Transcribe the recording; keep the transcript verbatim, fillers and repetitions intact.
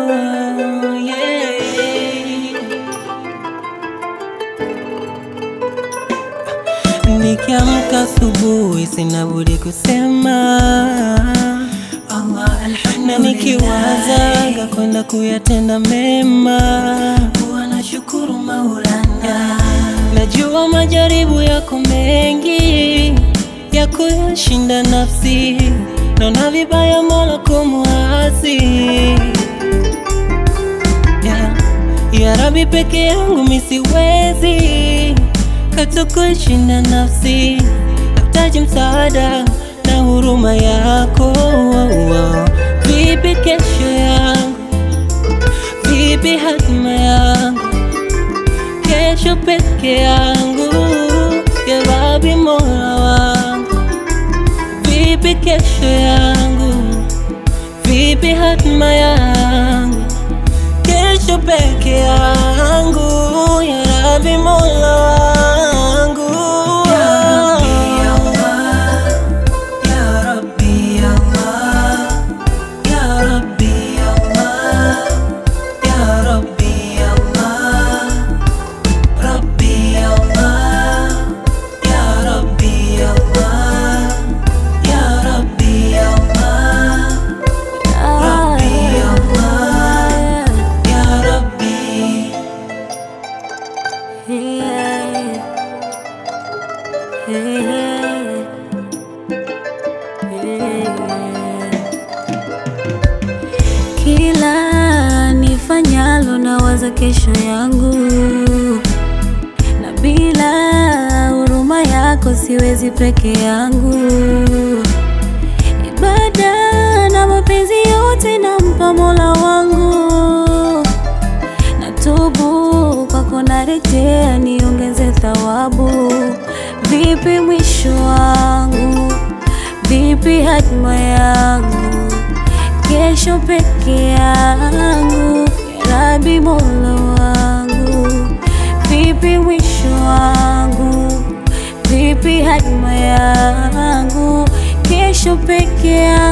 yeah. Nikiamka asubuhi sina budi kusema Allah alhamdulillah, na nikiwazaga kwenda kuyatenda mema huwa nashukuru Maulana. Najua majaribu yako mengi ya kuyashinda nafsi, naona vibaya Mola kumuasi. Yeah. Ya Rabbi, peke yangu mimi siwezi katu kushinda nafsi, nahitaji msaada na huruma yako. Vipi kesho yangu, vipi hatima yangu, kesho peke yangu, ya Rabbi Mola wangu. Vipi kesho yangu, vipi hatima yangu, kesho peke yangu, ya Rabbi Mola wangu. Kila nifanyalo nawaza kesho yangu, na bila huruma yako siwezi peke yangu. Ibada na mapenzi yote nampa Mola wangu, natubu kwako narejea, niongeze thawabu. Vipi mwisho wangu, vipi hatima yangu, kesho peke yangu, ya Rabbi Mola wangu. Vipi mwisho wangu, vipi hatima yangu, kesho peke yangu.